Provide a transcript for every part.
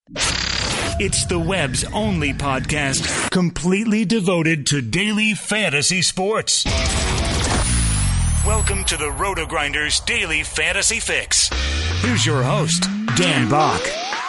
It's the web's only podcast completely devoted to daily fantasy sports. Welcome to the Roto-Grinders Daily Fantasy Fix. Here's your host, Dan Bach.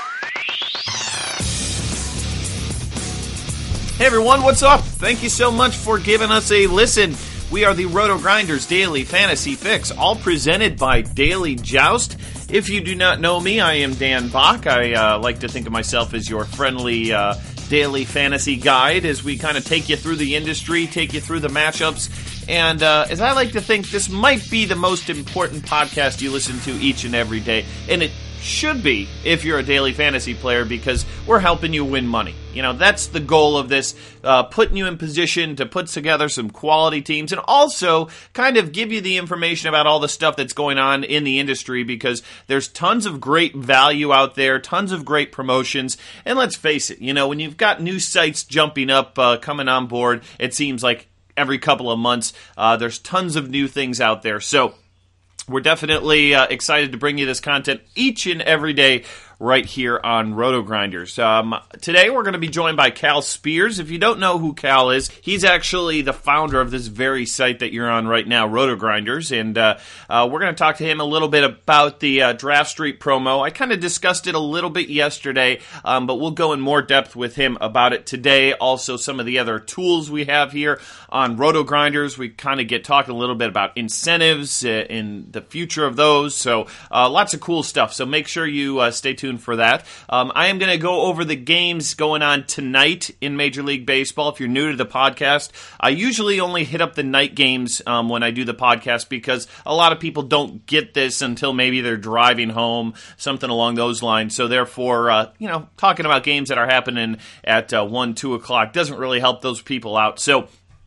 Hey everyone, what's up? Thank you so much for giving us a listen. We are the Roto-Grinders Daily Fantasy Fix, all presented by Daily Joust. If you do not know me, I am Dan Bach. I like to think of myself as your friendly daily fantasy guide as we kind of take you through the industry, take you through the matchups, and as I like to think, this might be the most important podcast you listen to each and every day, and it should be if you're a daily fantasy player because we're helping you win money. You know, that's the goal of this, putting you in position to put together some quality teams and also kind of give you the information about all the stuff that's going on in the industry because there's tons of great value out there, tons of great promotions, and let's face it, you know, when you've got new sites jumping up, coming on board, it seems like every couple of months, there's tons of new things out there. So we're definitely excited to bring you this content each and every day right here on Roto-Grinders. Today we're going to be joined by Cal Spears. If you don't know who Cal is, he's actually the founder of this very site that you're on right now, Roto-Grinders, and we're going to talk to him a little bit about the Draft Street promo. I kind of discussed it a little bit yesterday, but we'll go in more depth with him about it today. Also, some of the other tools we have here on Roto-Grinders. We kind of get talking a little bit about incentives in the future of those, so lots of cool stuff. So make sure you stay tuned for that. I am going to go over the games going on tonight in Major League Baseball. If you're new to the podcast, I usually only hit up the night games when I do the podcast because a lot of people don't get this until maybe they're driving home, something along those lines. So therefore, talking about games that are happening at 1, 2 o'clock doesn't really help those people out. So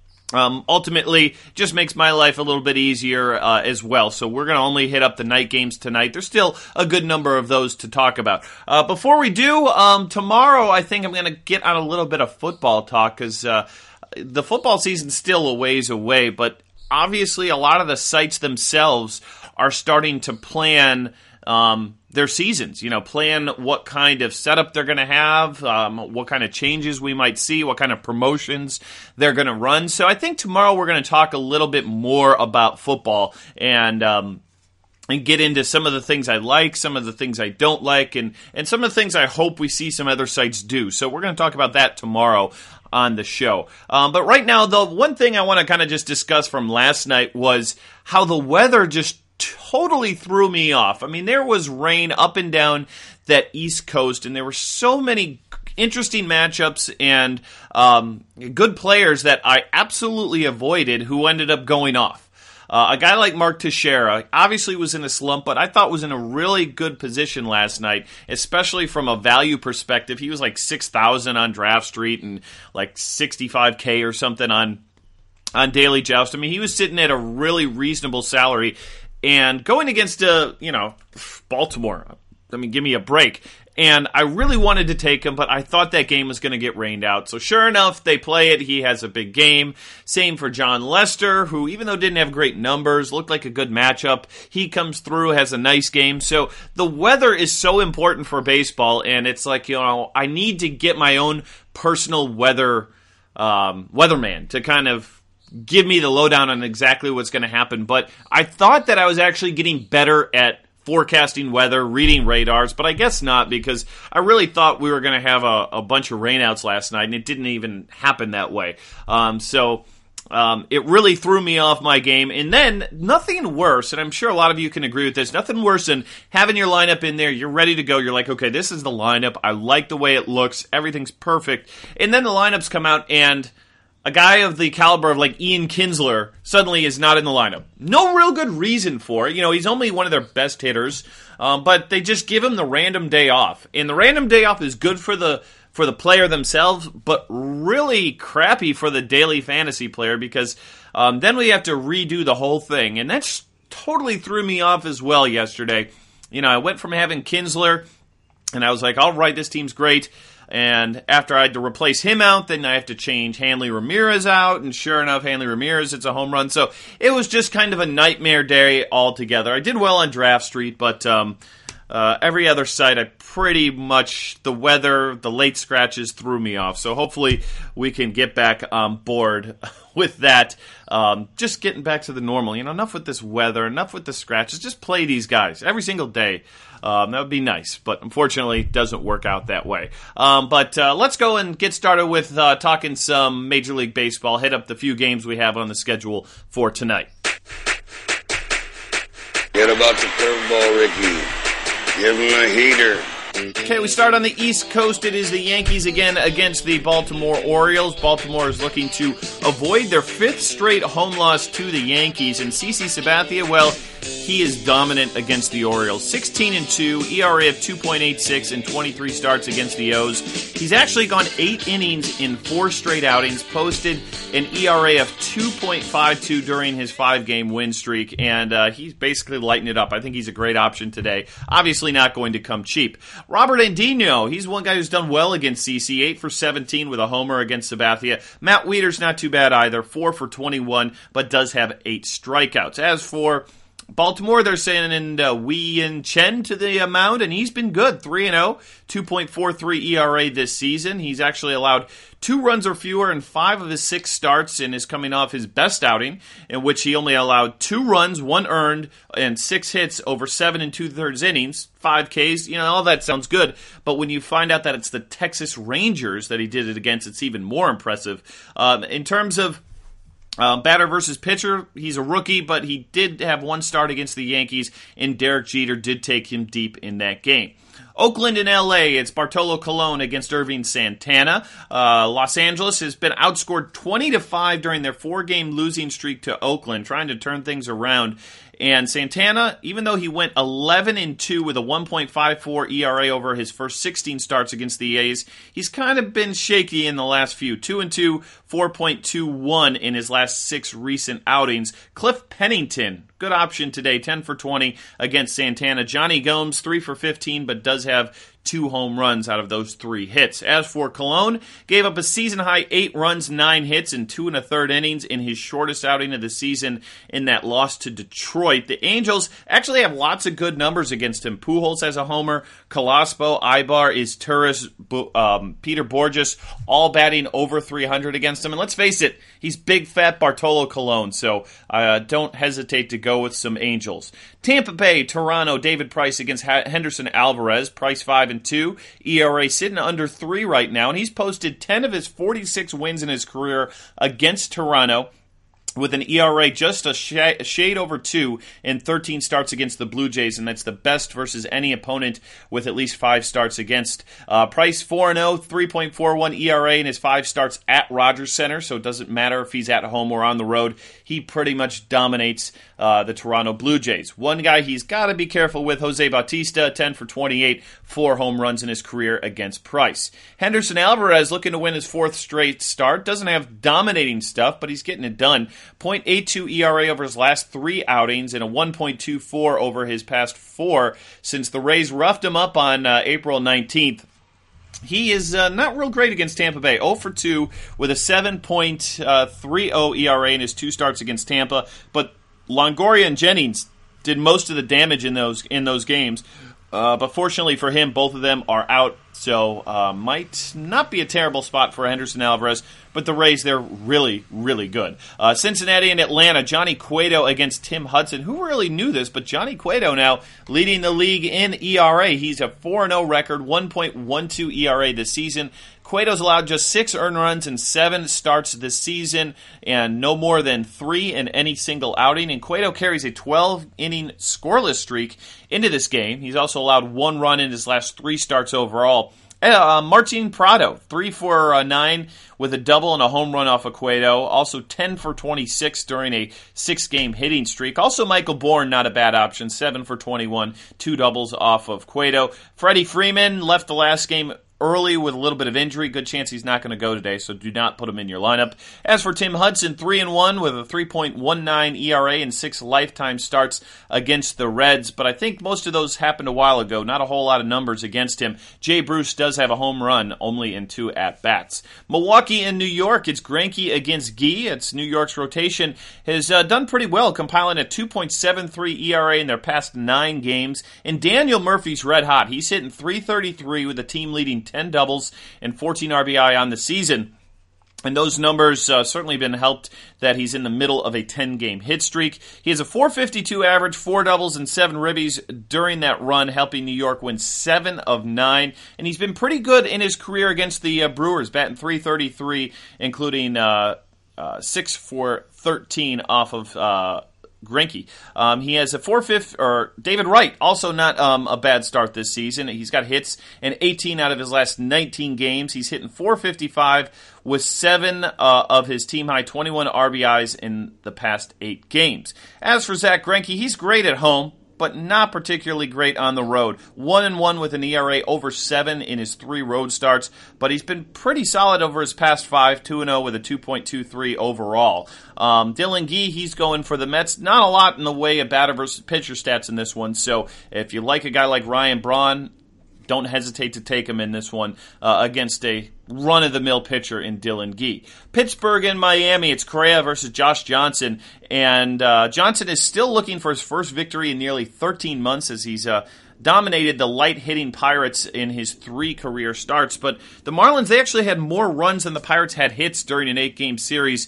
ultimately, just makes my life a little bit easier as well. So we're going to only hit up the night games tonight. There's still a good number of those to talk about. Before we do, tomorrow I think I'm going to get on a little bit of football talk because the football season's still a ways away, but obviously a lot of the sites themselves are starting to plan their seasons, plan what kind of setup they're going to have, what kind of changes we might see, what kind of promotions they're going to run. So I think tomorrow we're going to talk a little bit more about football and get into some of the things I like, some of the things I don't like, and some of the things I hope we see some other sites do. So we're going to talk about that tomorrow on the show. But right now, the one thing I want to kind of just discuss from last night was how the weather just totally threw me off. I mean, there was rain up and down that East Coast, and there were so many interesting matchups and good players that I absolutely avoided who ended up going off. A guy like Mark Teixeira obviously was in a slump, but I thought was in a really good position last night, especially from a value perspective. He was like 6,000 on Draft Street and like 65K or something on Daily Joust. I mean, he was sitting at a really reasonable salary. And going against, Baltimore, I mean, give me a break. And I really wanted to take him, but I thought that game was going to get rained out. So sure enough, they play it. He has a big game. Same for John Lester, who, even though didn't have great numbers, looked like a good matchup. He comes through, has a nice game. So the weather is so important for baseball, and it's like, I need to get my own personal weatherman to kind of give me the lowdown on exactly what's going to happen. But I thought that I was actually getting better at forecasting weather, reading radars, but I guess not because I really thought we were going to have a bunch of rainouts last night, and it didn't even happen that way. So it really threw me off my game. And then nothing worse, and I'm sure a lot of you can agree with this, nothing worse than having your lineup in there, you're ready to go, you're like, okay, this is the lineup, I like the way it looks, everything's perfect. And then the lineups come out and a guy of the caliber of like Ian Kinsler suddenly is not in the lineup. No real good reason for it. He's only one of their best hitters, but they just give him the random day off. And the random day off is good for the player themselves, but really crappy for the daily fantasy player because then we have to redo the whole thing. And that totally threw me off as well yesterday. I went from having Kinsler, and I was like, all right, this team's great. And after I had to replace him out, then I have to change Hanley Ramirez out. And sure enough, Hanley Ramirez, it's a home run. So it was just kind of a nightmare day altogether. I did well on Draft Street, but Every other site, the weather, the late scratches threw me off. So hopefully we can get back on board with that. Just getting back to the normal. Enough with this weather, enough with the scratches. Just play these guys every single day. That would be nice, but unfortunately it doesn't work out that way. But let's go and get started with talking some Major League Baseball, hit up the few games we have on the schedule for tonight. Get about the curveball, Ricky. Give him a heater. Okay, we start on the East Coast. It is the Yankees again against the Baltimore Orioles. Baltimore is looking to avoid their 5th straight home loss to the Yankees. And CC Sabathia, well, he is dominant against the Orioles. 16-2, ERA of 2.86 in 23 starts against the O's. He's actually gone 8 innings in 4 straight outings, posted an ERA of 2.52 during his 5-game win streak, and he's basically lighting it up. I think he's a great option today. Obviously not going to come cheap. Robert Andino, he's one guy who's done well against CC, 8 for 17 with a homer against Sabathia. Matt Wieters, not too bad either, 4 for 21, but does have 8 strikeouts. As for Baltimore, they're sending Wei-Yin Chen to the mound, and he's been good. 3-0, 2.43 ERA this season. He's actually allowed 2 runs or fewer in 5 of his 6 starts, and is coming off his best outing, in which he only allowed 2 runs, 1 earned, and 6 hits over 7 2/3 innings, 5 Ks. All that sounds good, but when you find out that it's the Texas Rangers that he did it against, it's even more impressive. In terms of batter versus pitcher, he's a rookie, but he did have 1 start against the Yankees, and Derek Jeter did take him deep in that game. Oakland and LA, it's Bartolo Colon against Irving Santana. Los Angeles has been outscored 20-5 during their 4-game losing streak to Oakland, trying to turn things around. And Santana, even though he went 11-2 with a 1.54 ERA over his first 16 starts against the A's, he's kind of been shaky in the last few. 2-2, 4.21 in his last 6 recent outings. Cliff Pennington, good option today, 10 for 20 against Santana. Johnny Gomes, 3 for 15, but does have 2 home runs out of those 3 hits. As for Colon, gave up a season-high 8 runs, 9 hits, in 2 1/3 innings in his shortest outing of the season in that loss to Detroit. The Angels actually have lots of good numbers against him. Pujols has a homer, Colaspo, Ibar, Izturis, Peter Borges, all batting over 300 against him. And let's face it, he's big, fat Bartolo Colon, so don't hesitate to go with some Angels. Tampa Bay, Toronto, David Price against Henderson Alvarez. Price 5-2, ERA sitting under 3 right now, and he's posted 10 of his 46 wins in his career against Toronto, with an ERA just a shade over 2 in 13 starts against the Blue Jays, and that's the best versus any opponent with at least 5 starts against. Price 4-0, 3.41 ERA in his 5 starts at Rogers Center, so it doesn't matter if he's at home or on the road. He pretty much dominates the Toronto Blue Jays. One guy he's got to be careful with, Jose Bautista, 10 for 28, 4 home runs in his career against Price. Henderson Alvarez looking to win his 4th straight start. Doesn't have dominating stuff, but he's getting it done. 0.82 ERA over his last 3 outings and a 1.24 over his past 4 since the Rays roughed him up on April 19th. He is not real great against Tampa Bay. 0 for 2 with a 7.30 ERA in his 2 starts against Tampa, but Longoria and Jennings did most of the damage in those games. But fortunately for him, both of them are out, so might not be a terrible spot for Henderson Alvarez. But the Rays, they're really, really good. Cincinnati and Atlanta, Johnny Cueto against Tim Hudson. Who really knew this? But Johnny Cueto now leading the league in ERA. He's a 4-0 record, 1.12 ERA this season. Cueto's allowed just 6 earned runs in 7 starts this season, and no more than 3 in any single outing. And Cueto carries a 12-inning scoreless streak into this game. He's also allowed 1 run in his last 3 starts overall. Martin Prado, 3 for 9 with a double and a home run off of Cueto. Also 10 for 26 during a 6-game hitting streak. Also Michael Bourne, not a bad option, 7 for 21, 2 doubles off of Cueto. Freddie Freeman left the last game early with a little bit of injury. Good chance he's not going to go today, so do not put him in your lineup. As for Tim Hudson, 3-1 with a 3.19 ERA and 6 lifetime starts against the Reds, but I think most of those happened a while ago. Not a whole lot of numbers against him. Jay Bruce does have a home run, only in 2 at-bats. Milwaukee and New York, it's Greinke against Guy. It's New York's rotation has done pretty well, compiling a 2.73 ERA in their past 9 games. And Daniel Murphy's red hot. He's hitting .333 with a team-leading 10 doubles and 14 RBI on the season. And those numbers certainly been helped that he's in the middle of a 10-game hit streak. He has a .452 average, 4 doubles, and 7 ribbies during that run, helping New York win 7 of 9. And he's been pretty good in his career against the Brewers, batting .333, including 6 for 13 off of Greinke. He has a 4-5, or David Wright, also not a bad start this season. He's got hits in 18 out of his last 19 games. He's hitting .455 with 7 of his team-high 21 RBIs in the past 8 games. As for Zach Greinke, he's great at home, but not particularly great on the road. 1-1 with an ERA over 7 in his 3 road starts, but he's been pretty solid over his past 5, 2-0 with a 2.23 overall. Dylan Guy, he's going for the Mets. Not a lot in the way of batter versus pitcher stats in this one, so if you like a guy like Ryan Braun, don't hesitate to take him in this one against a run-of-the-mill pitcher in Dylan Guy. Pittsburgh and Miami, it's Correa versus Josh Johnson. And Johnson is still looking for his first victory in nearly 13 months as he's dominated the light-hitting Pirates in his 3 career starts. But the Marlins, they actually had more runs than the Pirates had hits during an 8-game series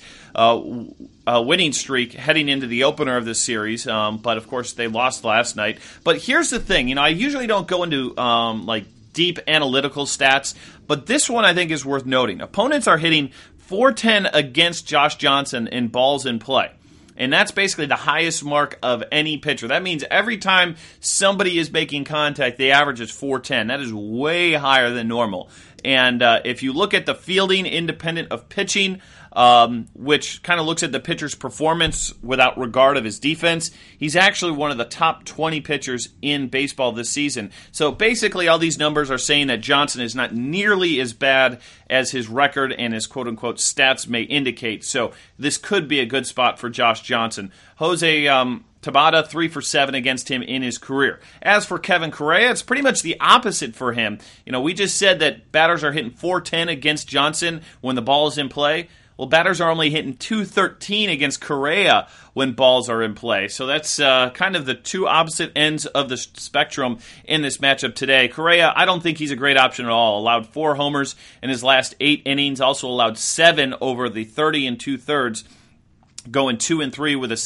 winning streak heading into the opener of this series. But, of course, they lost last night. But here's the thing. I usually don't go into, deep analytical stats, but this one I think is worth noting. Opponents are hitting .410 against Josh Johnson in balls in play. And that's basically the highest mark of any pitcher. That means every time somebody is making contact, the average is .410. That is way higher than normal. And if you look at the fielding independent of pitching, which kind of looks at the pitcher's performance without regard of his defense, he's actually one of the top 20 pitchers in baseball this season. So basically all these numbers are saying that Johnson is not nearly as bad as his record and his quote-unquote stats may indicate. So this could be a good spot for Josh Johnson. Jose Tabata, 3 for 7 against him in his career. As for Kevin Correa, it's pretty much the opposite for him. We just said that batters are hitting .410 against Johnson when the ball is in play. Well, batters are only hitting .213 against Correa when balls are in play. So that's kind of the two opposite ends of the spectrum in this matchup today. Correa, I don't think he's a great option at all. Allowed 4 homers in his last 8 innings. Also allowed 7 over the 30 2/3. Going 2-3 with a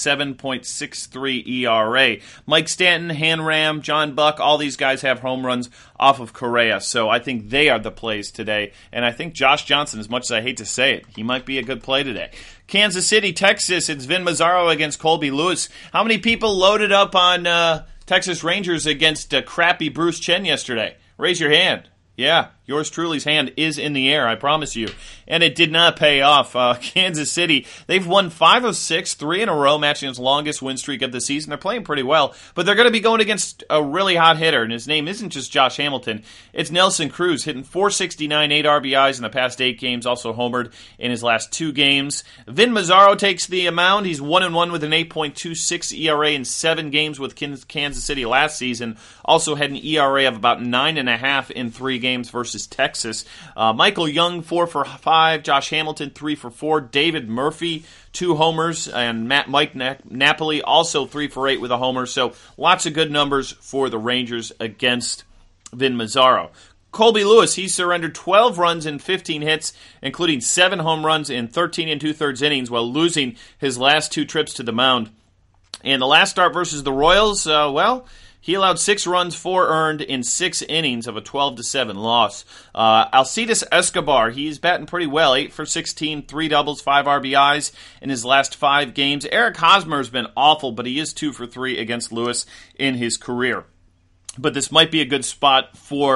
7.63 ERA. Mike Stanton, Hanram, John Buck, all these guys have home runs off of Correa. So I think they are the plays today. And I think Josh Johnson, as much as I hate to say it, he might be a good play today. Kansas City, Texas, it's Vin Mazzaro against Colby Lewis. How many people loaded up on Texas Rangers against crappy Bruce Chen yesterday? Raise your hand. Yeah, yours truly's hand is in the air, I promise you. And it did not pay off. Kansas City, they've won 5 of 6, 3 in a row, matching its longest win streak of the season. They're playing pretty well, but they're going to be going against a really hot hitter, and his name isn't just Josh Hamilton. It's Nelson Cruz, hitting .469, 8 RBIs in the past 8 games, also homered in his last 2 games. Vin Mazzaro takes the mound. He's 1-1 with an 8.26 ERA in 7 games with Kansas City last season. Also had an ERA of about 9.5 in 3 games versus Texas. Michael Young, 4 for 5. Josh Hamilton, 3 for 4. David Murphy, 2 homers. And Mike Napoli, also 3 for 8 with a homer. So lots of good numbers for the Rangers against Vin Mazzaro. Colby Lewis, he surrendered 12 runs and 15 hits, including 7 home runs in 13 2/3 innings while losing his last 2 trips to the mound. And the last start versus the Royals, he allowed 6 runs, 4 earned in 6 innings of a 12-7 loss. Alcides Escobar, he's batting pretty well. 8 for 16, 3 doubles, 5 RBIs in his last 5 games. Eric Hosmer's been awful, but he is 2 for 3 against Lewis in his career. But this might be a good spot for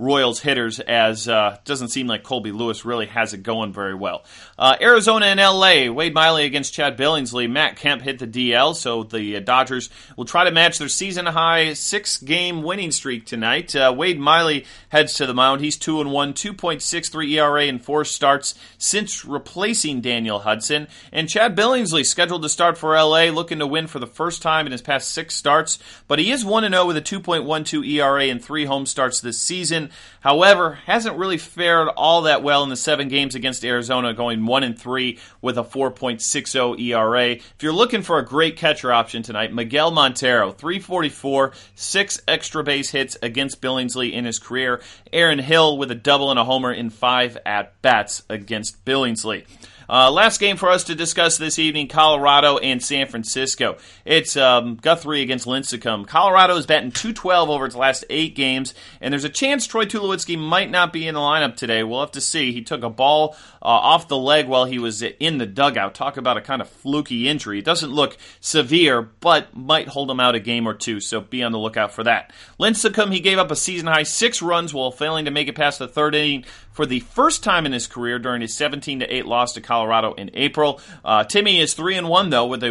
Royals hitters, as doesn't seem like Colby Lewis really has it going very well. Arizona and L.A., Wade Miley against Chad Billingsley. Matt Kemp hit the DL, so the Dodgers will try to match their season-high 6-game winning streak tonight. Wade Miley heads to the mound. He's 2-1, 2.63 ERA in 4 starts since replacing Daniel Hudson. And Chad Billingsley scheduled to start for L.A., looking to win for the first time in his past 6 starts, but he is 1-0 with a 2.12 ERA in 3 home starts this season. However, hasn't really fared all that well in the 7 games against Arizona, going 1-3 with a 4.60 ERA. If you're looking for a great catcher option tonight, Miguel Montero, 344, 6 extra base hits against Billingsley in his career. Aaron Hill with a double and a homer in 5 at-bats against Billingsley. Last game for us to discuss this evening, Colorado and San Francisco. It's Guthrie against Lincecum. Colorado is batting .212 over its last 8 games, and there's a chance Troy Tulowitzki might not be in the lineup today. We'll have to see. He took a ball off the leg while he was in the dugout. Talk about a kind of fluky injury. It doesn't look severe, but might hold him out a game or 2, so be on the lookout for that. Lincecum, he gave up a season-high 6 runs while failing to make it past the 3rd inning for the first time in his career during his 17-8 loss to Colorado in April. Timmy is 3-1, though, with a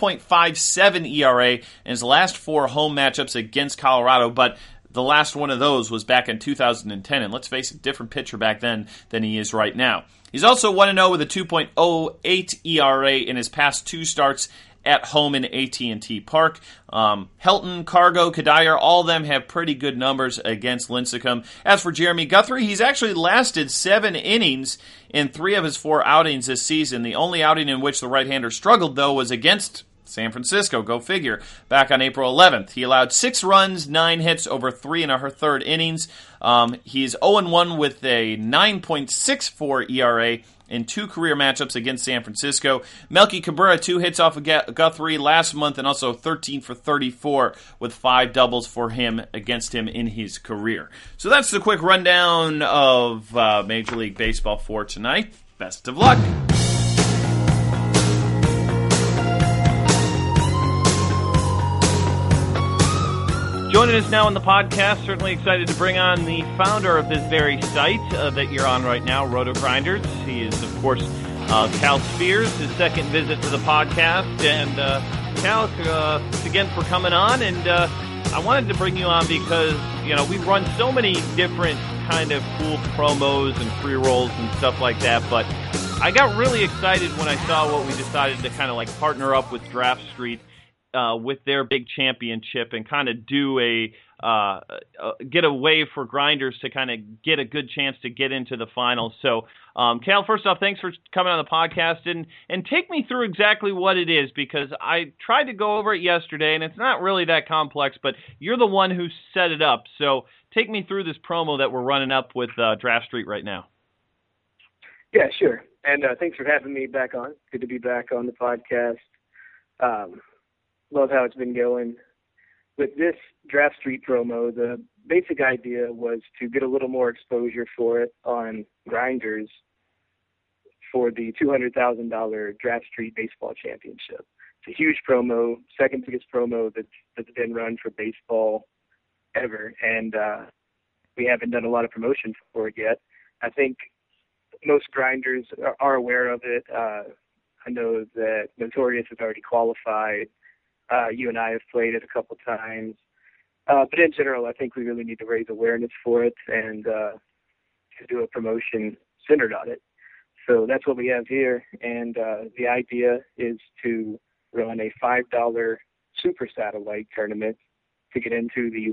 1.57 ERA in his last 4 home matchups against Colorado, but the last one of those was back in 2010, and let's face it, different pitcher back then than he is right now. He's also 1-0 with a 2.08 ERA in his past 2 starts at home in AT&T Park. Helton, Cargo, Kadire, all of them have pretty good numbers against Lincecum. As for Jeremy Guthrie, he's actually lasted 7 innings in 3 of his 4 outings this season. The only outing in which the right-hander struggled, though, was against San Francisco, go figure, back on April 11th. He allowed 6 runs, 9 hits over 3 1/3 innings. He's 0-1 with a 9.64 ERA in 2 career matchups against San Francisco. Melky Cabrera, 2 hits off of Guthrie last month, and also 13 for 34 with 5 doubles for him against him in his career. So that's the quick rundown of Major League Baseball for tonight. Best of luck. Joining us now on the podcast, certainly excited to bring on the founder of this very site that you're on right now, Roto-Grinders. He is, of course, Cal Spears, his second visit to the podcast. And Cal, thanks again for coming on. And I wanted to bring you on because, you know, we've run so many different kind of cool promos and pre-rolls and stuff like that. But I got really excited when I saw what we decided to kind of like partner up with Draft Street with their big championship and kind of do get a way for grinders to kind of get a good chance to get into the finals. So, Cal, first off, thanks for coming on the podcast and take me through exactly what it is, because I tried to go over it yesterday and it's not really that complex, but you're the one who set it up. So take me through this promo that we're running up with Draft Street right now. Yeah, sure. And thanks for having me back on. Good to be back on the podcast. Love how it's been going. With this Draft Street promo, the basic idea was to get a little more exposure for it on grinders for the $200,000 Draft Street Baseball Championship. It's a huge promo, second biggest promo that's been run for baseball ever, and we haven't done a lot of promotion for it yet. I think most grinders are aware of it. I know that Notorious has already qualified. You and I have played it a couple times. But in general, I think we really need to raise awareness for it and to do a promotion centered on it. So that's what we have here. And the idea is to run a $5 super satellite tournament to get into the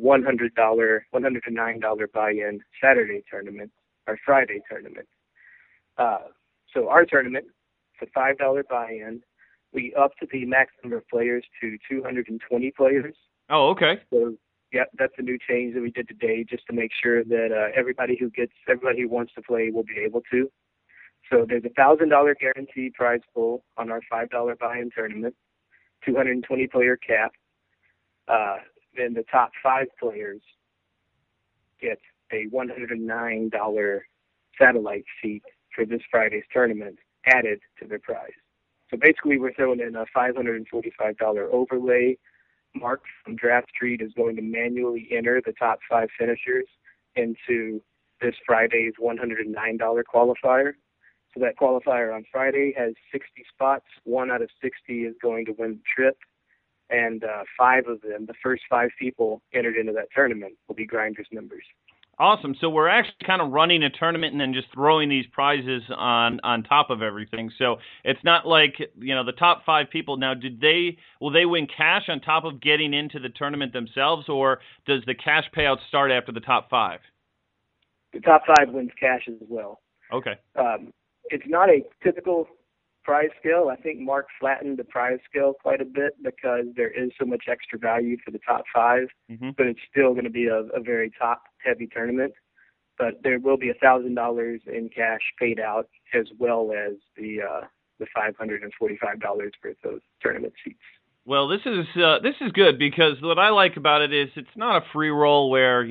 $109 buy-in Saturday tournament or Friday tournament. So our tournament, it's a $5 buy-in. We upped the max number of players to 220 players. Oh, okay. So, yeah, that's a new change that we did today, just to make sure that everybody who wants to play will be able to. So there's a $1,000 guaranteed prize pool on our $5 buy-in tournament, 220 player cap. Then the top 5 players get a $109 satellite seat for this Friday's tournament added to their prize. So basically, we're throwing in a $545 overlay. Mark from Draft Street is going to manually enter the top 5 finishers into this Friday's $109 qualifier. So that qualifier on Friday has 60 spots. 1 out of 60 is going to win the trip. And 5 of them, the first 5 people entered into that tournament, will be Grinders members. Awesome. So we're actually kind of running a tournament and then just throwing these prizes on top of everything. So it's not like, the top 5 people. Now, will they win cash on top of getting into the tournament themselves, or does the cash payout start after the top 5? The top 5 wins cash as well. Okay. It's not a typical prize scale. I think Mark flattened the prize scale quite a bit because there is so much extra value for the top 5, but it's still going to be a very top-heavy tournament. But there will be $1,000 in cash paid out, as well as the $545 worth of tournament seats. Well, this is good, because what I like about it is it's not a free roll where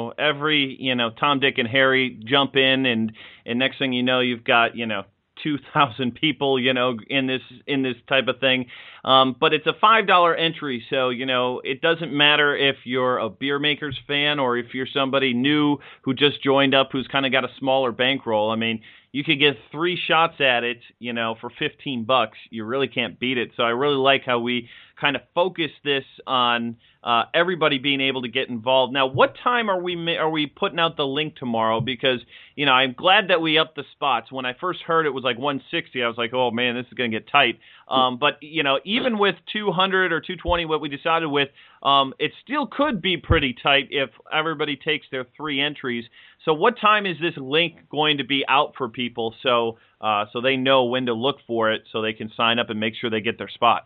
every Tom, Dick, and Harry jump in, and next thing you know you've got 2,000 people, in this type of thing. But it's a $5 entry, so, it doesn't matter if you're a Beer Makers fan or if you're somebody new who just joined up who's kind of got a smaller bankroll. I mean, you could get 3 shots at it, for $15. You really can't beat it. So I really like how we kind of focus this on everybody being able to get involved. Now, what time are we putting out the link tomorrow? Because, I'm glad that we upped the spots. When I first heard it was like 160, I was like, oh man, this is going to get tight. But, even with 200 or 220, what we decided with, it still could be pretty tight if everybody takes their 3 entries. So what time is this link going to be out for people so they know when to look for it so they can sign up and make sure they get their spot?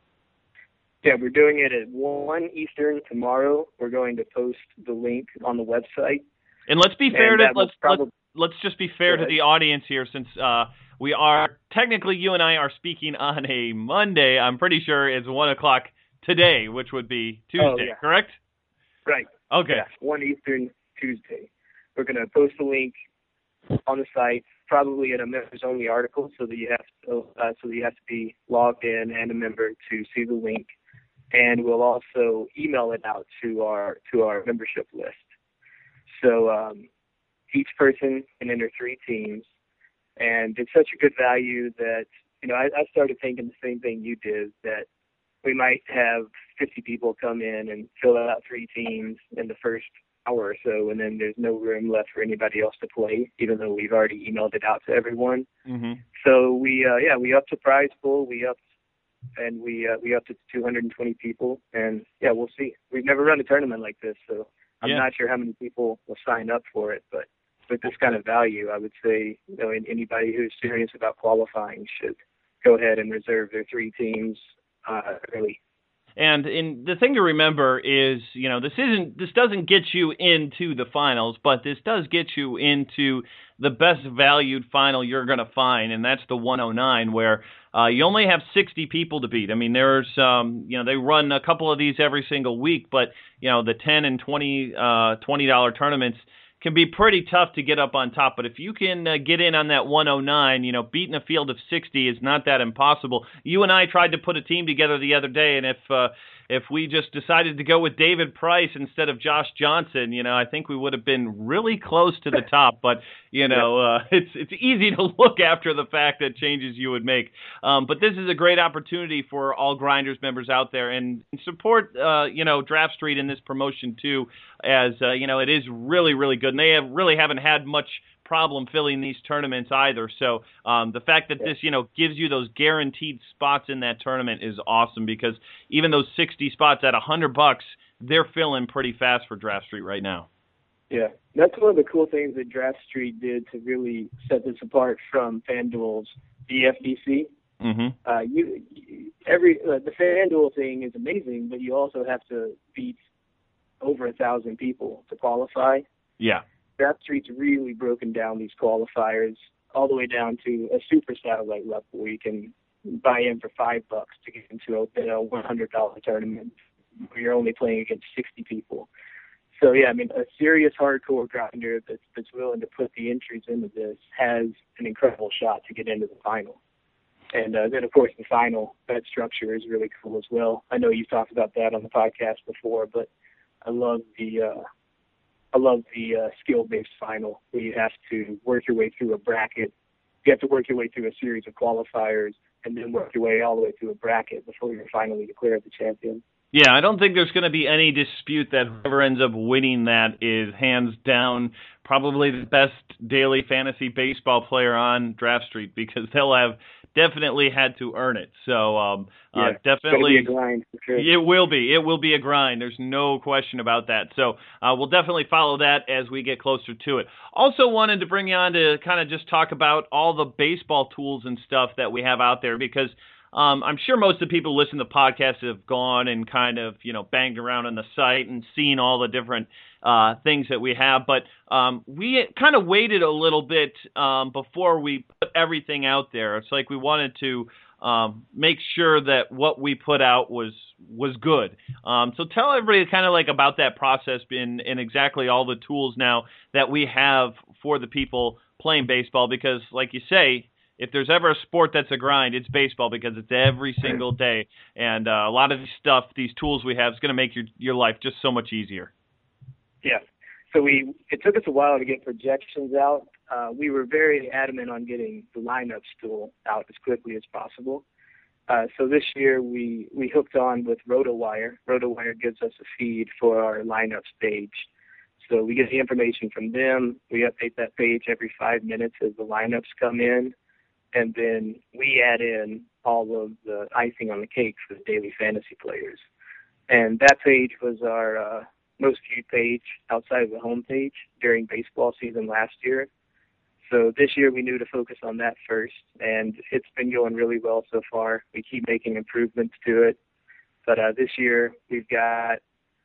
Yeah, we're doing it at 1 Eastern tomorrow. We're going to post the link on the website. And let's be fair let's just be fair to the audience here, since we are technically, you and I are speaking on a Monday. I'm pretty sure it's 1:00 today, which would be Tuesday, correct? Right. Okay. Yeah, 1 Eastern Tuesday. We're going to post the link on the site, probably in a members-only article, so that you have to be logged in and a member to see the link. And we'll also email it out to our membership list. So each person can enter 3 teams, and it's such a good value that I started thinking the same thing you did, that we might have 50 people come in and fill out 3 teams in the first hour or so, and then there's no room left for anybody else to play, even though we've already emailed it out to everyone. So we upped the prize pool, we upped to 220 people, and we'll see. We've never run a tournament like this, so I'm not sure how many people will sign up for it, but with this kind of value, I would say anybody who's serious about qualifying should go ahead and reserve their 3 teams early. And the thing to remember is, this doesn't get you into the finals, but this does get you into the best valued final you're going to find, and that's the 109, where you only have 60 people to beat. I mean, there's, they run a couple of these every single week, but, the $10 and $20 tournaments can be pretty tough to get up on top. But if you can get in on that 109, beating a field of 60 is not that impossible. You and I tried to put a team together the other day, and if we just decided to go with David Price instead of Josh Johnson, I think we would have been really close to the top. But, it's easy to look after the fact that changes you would make. But this is a great opportunity for all Grinders members out there, and support, Draft Street in this promotion too, as, it is really, really good. And they really haven't had much problem filling these tournaments either. So the fact that this, gives you those guaranteed spots in that tournament is awesome, because even those 60 spots at $100, they're filling pretty fast for Draft Street right now. Yeah, that's one of the cool things that Draft Street did to really set this apart from FanDuel's DFDC. The FanDuel thing is amazing, but you also have to beat over 1,000 people to qualify. Yeah. Draft Street's really broken down these qualifiers all the way down to a super satellite level where you can buy in for $5 to get into a $100 tournament where you're only playing against 60 people. So a serious hardcore grinder that's willing to put the entries into this has an incredible shot to get into the final. And then, of course, the final bet structure is really cool as well. I know you've talked about that on the podcast before, but I love the I love the skill-based final where you have to work your way through a bracket. You have to work your way through a series of qualifiers and then work your way all the way through a bracket before you're finally declared the champion. Yeah, I don't think there's going to be any dispute that whoever ends up winning that is hands down probably the best daily fantasy baseball player on Draft Street, because they'll have definitely had to earn it. So definitely, it's gonna be a grind for sure. It will be. It will be a grind. There's no question about that. So we'll definitely follow that as we get closer to it. Also wanted to bring you on to kind of just talk about all the baseball tools and stuff that we have out there, because I'm sure most of the people who listen to podcasts have gone and kind of, banged around on the site and seen all the different things that we have. But we kind of waited a little bit before we put everything out there. It's like we wanted to make sure that what we put out was good. So tell everybody kind of like about that process and exactly all the tools now that we have for the people playing baseball, because like you say, if there's ever a sport that's a grind, it's baseball, because it's every single day. And a lot of these tools we have, is going to make your life just so much easier. Yeah. So it took us a while to get projections out. We were very adamant on getting the lineups tool out as quickly as possible. So this year we hooked on with RotoWire. RotoWire gives us a feed for our lineups page. So we get the information from them. We update that page every 5 minutes as the lineups come in. And then we add in all of the icing on the cake for the daily fantasy players. And that page was our most viewed page outside of the home page during baseball season last year. So this year we knew to focus on that first, and it's been going really well so far. We keep making improvements to it. But this year we've got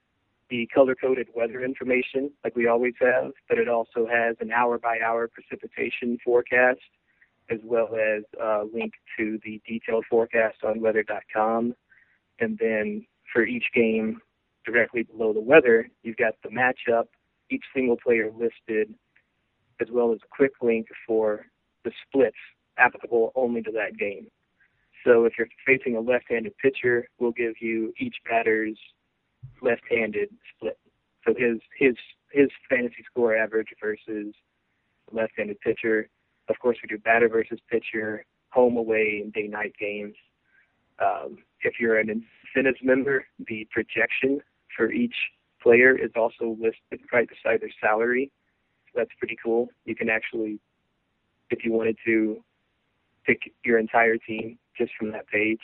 the color-coded weather information like we always have, but it also has an hour-by-hour precipitation forecast, as well as a link to the detailed forecast on weather.com. And then for each game directly below the weather, you've got the matchup, each single player listed, as well as a quick link for the splits applicable only to that game. So if you're facing a left-handed pitcher, we'll give you each batter's left-handed split. So his fantasy score average versus left-handed pitcher. Of course, we do batter versus pitcher, home, away, and day-night games. If you're an incentives member, the projection for each player is also listed right beside their salary. So that's pretty cool. You can actually, if you wanted to, pick your entire team just from that page.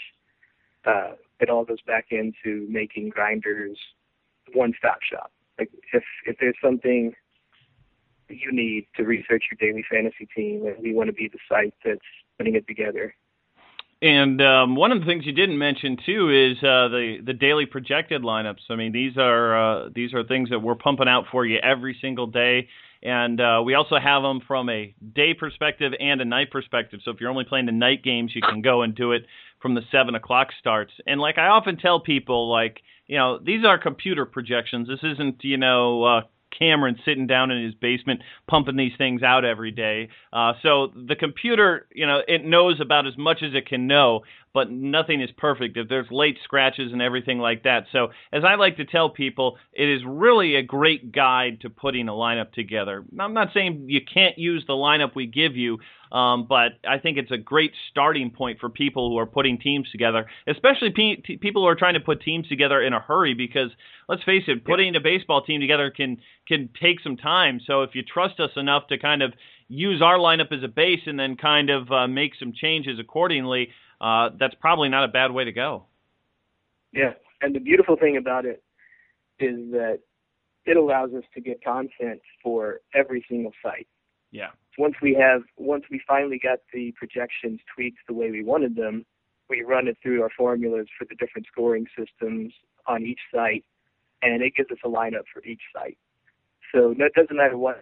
It all goes back into making Grinders one-stop shop. Like if there's something you need to research your daily fantasy team, and we want to be the site that's putting it together. And one of the things you didn't mention too is the daily projected lineups. I mean, these are things that we're pumping out for you every single day, and we also have them from a day perspective and a night perspective. So if you're only playing the night games, you can go and do it from the 7 o'clock starts. And like I often tell people, these are computer projections. This isn't Cameron sitting down in his basement pumping these things out every day. So the computer, it knows about as much as it can know, but nothing is perfect. If there's late scratches and everything like that. So as I like to tell people, it is really a great guide to putting a lineup together. I'm not saying you can't use the lineup we give you, but I think it's a great starting point for people who are putting teams together, especially people who are trying to put teams together in a hurry, because let's face it, putting a baseball team together can take some time. So if you trust us enough to kind of use our lineup as a base and then kind of make some changes accordingly, that's probably not a bad way to go. Yeah, and the beautiful thing about it is that it allows us to get content for every single site. Yeah. Once we finally got the projections tweaked the way we wanted them, we run it through our formulas for the different scoring systems on each site, and it gives us a lineup for each site. So it doesn't matter what.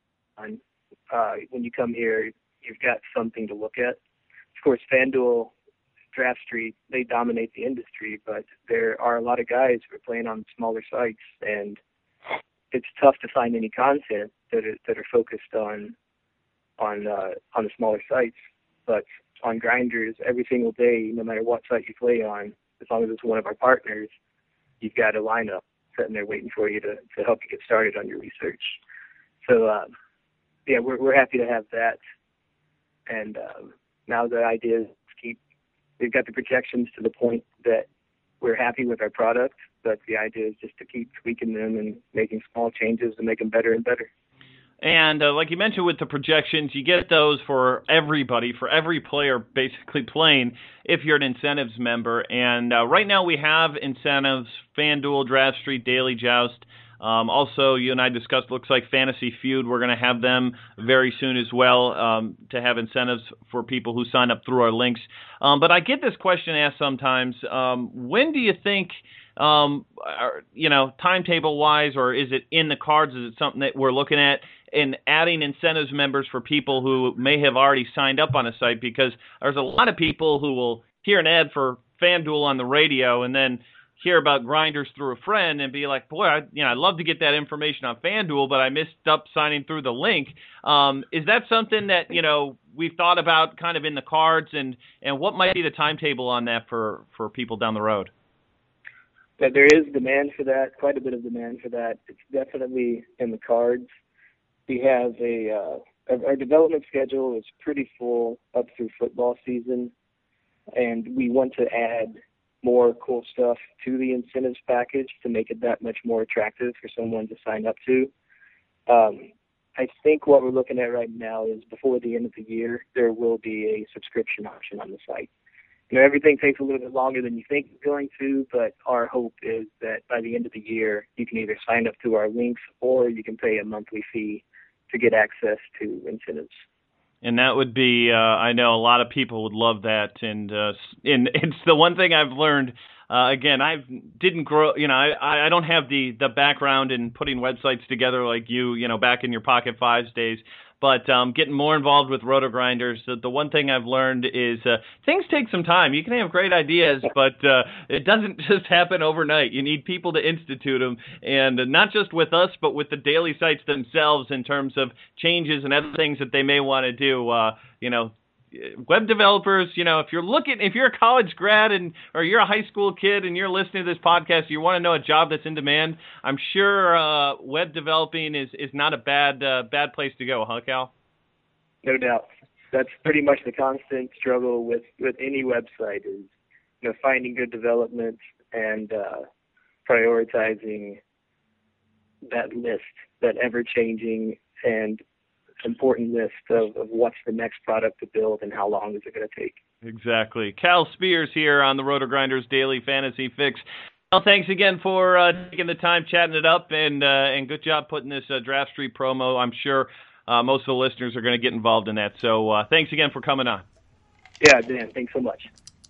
When you come here, you've got something to look at. Of course, FanDuel, Draft Street, they dominate the industry, but there are a lot of guys who are playing on smaller sites, and it's tough to find any content that are focused on the smaller sites. But on Grinders, every single day, no matter what site you play on, as long as it's one of our partners, you've got a lineup. sitting there waiting for you to help you get started on your research. So, we're happy to have that. And now the idea is we've got the projections to the point that we're happy with our product, but the idea is just to keep tweaking them and making small changes to make them better and better. And like you mentioned with the projections, you get those for everybody, for every player basically playing if you're an incentives member. And right now we have incentives, FanDuel, Draft Street, Daily Joust. Also, you and I discussed, looks like Fantasy Feud. We're going to have them very soon as well to have incentives for people who sign up through our links. But I get this question asked sometimes, when do you think, timetable-wise, or is it in the cards? Is it something that we're looking at in adding incentives members for people who may have already signed up on a site? Because there's a lot of people who will hear an ad for FanDuel on the radio and then hear about Grinders through a friend and be like, boy, I'd love to get that information on FanDuel, but I missed up signing through the link. Is that something that, we've thought about kind of in the cards, and what might be the timetable on that for people down the road? There is demand for that, quite a bit of demand for that. It's definitely in the cards. We have our development schedule is pretty full up through football season, and we want to add more cool stuff to the incentives package to make it that much more attractive for someone to sign up to. I think what we're looking at right now is before the end of the year, there will be a subscription option on the site. Everything takes a little bit longer than you think it's going to, but our hope is that by the end of the year, you can either sign up through our links or you can pay a monthly fee to get access to incentives. And that would be, I know a lot of people would love that. And it's the one thing I've learned. Again, I didn't grow, I don't have the background in putting websites together like you, back in your Pocket Fives days. But getting more involved with Roto-Grinders, the one thing I've learned is things take some time. You can have great ideas, but it doesn't just happen overnight. You need people to institute them, and not just with us, but with the daily sites themselves in terms of changes and other things that they may want to do. Web developers, if you're a college grad or you're a high school kid and you're listening to this podcast, you want to know a job that's in demand, I'm sure web developing is not a bad place to go, huh, Cal? No doubt. That's pretty much the constant struggle with any website is, finding good development and prioritizing that list, that ever-changing and important list of what's the next product to build and how long is it going to take. Exactly. Cal Spears here on the Roto-Grinders Daily Fantasy Fix. Well, thanks again for taking the time chatting it up, and good job putting this Draft Street promo. I'm sure most of the listeners are going to get involved in that. So thanks again for coming on. Yeah, Dan, thanks so much.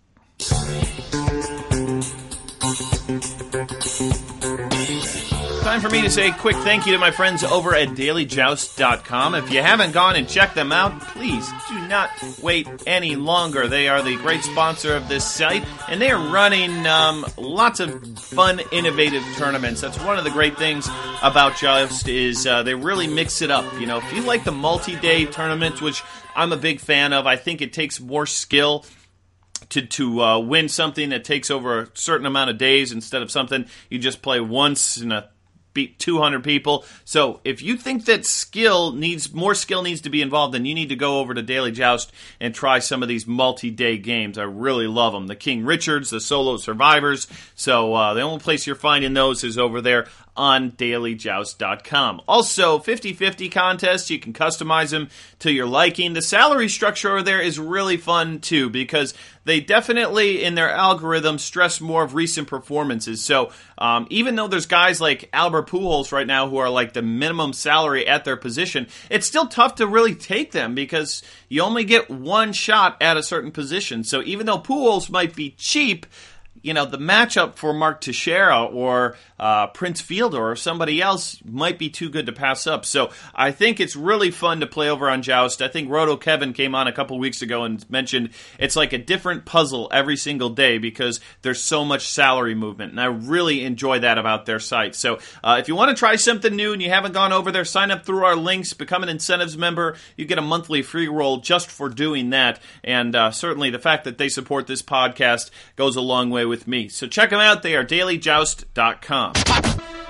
Time for me to say a quick thank you to my friends over at dailyjoust.com. If you haven't gone and checked them out, please do not wait any longer. They are the great sponsor of this site, and they are running lots of fun, innovative tournaments. That's one of the great things about Joust is they really mix it up. If you like the multi-day tournaments, which I'm a big fan of, I think it takes more skill to win something that takes over a certain amount of days instead of something you just play once in beat 200 people. So if you think that more skill needs to be involved, then you need to go over to Daily Joust and try some of these multi-day games. I really love them. The King Richards, the Solo Survivors. So the only place you're finding those is over there on dailyjoust.com. Also, 50-50 contests. You can customize them to your liking. The salary structure over there is really fun, too, because they definitely, in their algorithm, stress more of recent performances. So even though there's guys like Albert Pujols right now who are like the minimum salary at their position, it's still tough to really take them because you only get one shot at a certain position. So even though Pujols might be cheap, the matchup for Mark Teixeira or Prince Fielder or somebody else might be too good to pass up. So I think it's really fun to play over on Joust. I think Roto Kevin came on a couple weeks ago and mentioned it's like a different puzzle every single day because there's so much salary movement. And I really enjoy that about their site. So if you want to try something new and you haven't gone over there, sign up through our links, become an incentives member. You get a monthly free roll just for doing that. And certainly the fact that they support this podcast goes a long way with me. So check them out. They are dailyjoust.com.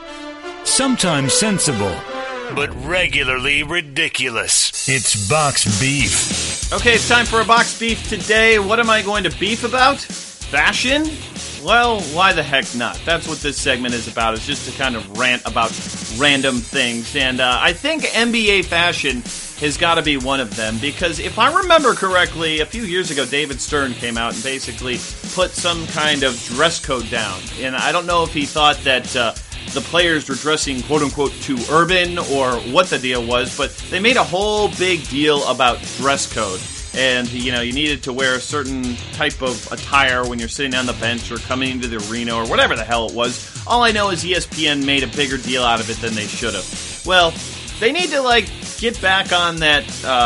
sometimes sensible, but regularly ridiculous. It's Box Beef. Okay, it's time for a Box Beef today. What am I going to beef about? Fashion? Well, why the heck not? That's what this segment is about, is just to kind of rant about random things. And I think NBA fashion has got to be one of them, because if I remember correctly, a few years ago, David Stern came out and basically put some kind of dress code down. And I don't know if he thought that the players were dressing, quote-unquote, too urban or what the deal was, but they made a whole big deal about dress code. And, you know, you needed to wear a certain type of attire when you're sitting on the bench or coming into the arena or whatever the hell it was. All I know is ESPN made a bigger deal out of it than they should have. Well, they need to, get back on that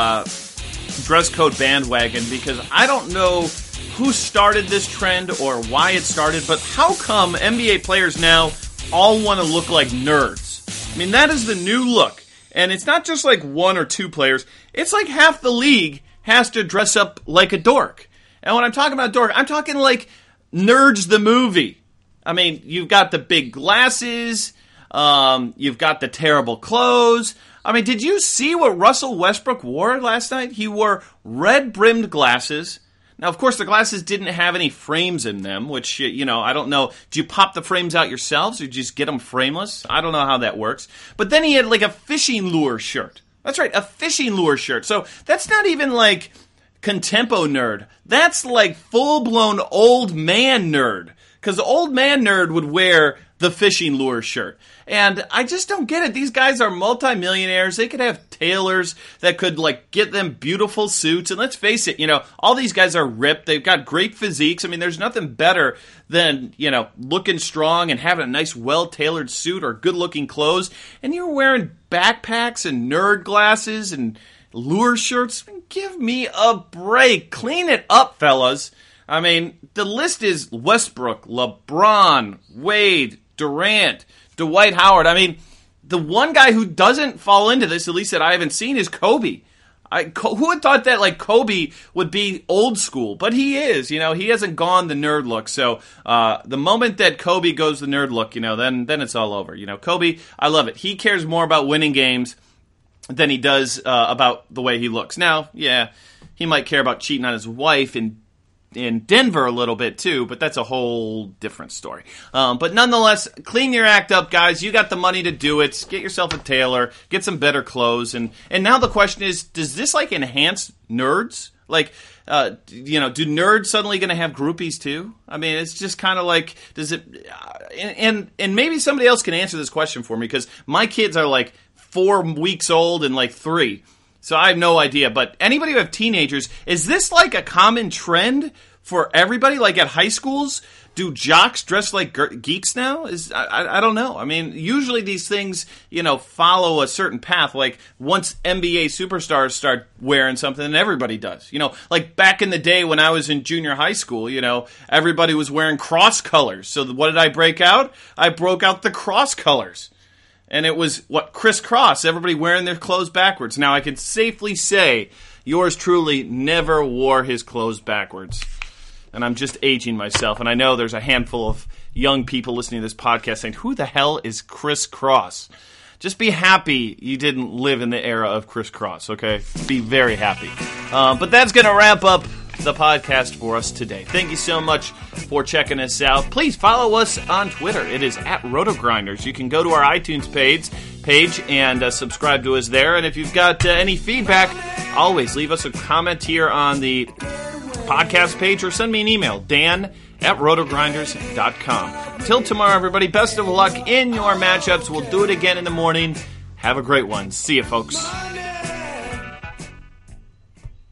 dress code bandwagon, because I don't know who started this trend or why it started, but how come NBA players now all want to look like nerds? I mean, that is the new look. And it's not just like one or two players. It's like half the league has to dress up like a dork. And when I'm talking about dork, I'm talking like Nerds the movie. I mean, you've got the big glasses, you've got the terrible clothes. I mean, did you see what Russell Westbrook wore last night? He wore red-brimmed glasses. Now, of course, the glasses didn't have any frames in them, which, I don't know. Do you pop the frames out yourselves or just get them frameless? I don't know how that works. But then he had like a fishing lure shirt. That's right, a fishing lure shirt. So that's not even like contempo nerd. That's like full-blown old man nerd. Because the old man nerd would wear the fishing lure shirt. And I just don't get it. These guys are multimillionaires. They could have tailors that could, get them beautiful suits. And let's face it, all these guys are ripped. They've got great physiques. I mean, there's nothing better than, looking strong and having a nice, well-tailored suit or good-looking clothes. And you're wearing backpacks and nerd glasses and lure shirts. Give me a break. Clean it up, fellas. I mean, the list is Westbrook, LeBron, Wade, Durant, Dwight Howard. I mean, the one guy who doesn't fall into this, at least that I haven't seen, is Kobe. Who had thought that, Kobe would be old school? But he is, he hasn't gone the nerd look. So the moment that Kobe goes the nerd look, then it's all over. Kobe, I love it. He cares more about winning games than he does about the way he looks. Now, yeah, he might care about cheating on his wife in Denver a little bit too, but that's a whole different story. But nonetheless, clean your act up, guys. You got the money to do it. Get yourself a tailor. Get some better clothes. And now the question is, does this enhance nerds? Do nerds suddenly going to have groupies too? I mean, it's just kind of does it? And maybe somebody else can answer this question for me, because my kids are 4 weeks old and 3. So I have no idea, but anybody who have teenagers, is this a common trend for everybody? At high schools, do jocks dress like geeks now? I don't know. I mean, usually these things, follow a certain path. Once NBA superstars start wearing something, then everybody does. Back in the day when I was in junior high school, everybody was wearing cross colors. So what did I break out? I broke out the cross colors. And it was, crisscross, everybody wearing their clothes backwards. Now, I can safely say yours truly never wore his clothes backwards. And I'm just aging myself. And I know there's a handful of young people listening to this podcast saying, who the hell is crisscross? Just be happy you didn't live in the era of crisscross, okay? Be very happy. But that's going to wrap up the podcast for us today. Thank you so much for checking us out. Please follow us on Twitter. It is at RotoGrinders. You can go to our iTunes page and subscribe to us there. And if you've got any feedback, always leave us a comment here on the podcast page or send me an email, dan@rotogrinders.com. Until tomorrow, everybody, best of luck in your matchups. We'll do it again in the morning. Have a great one. See you, folks.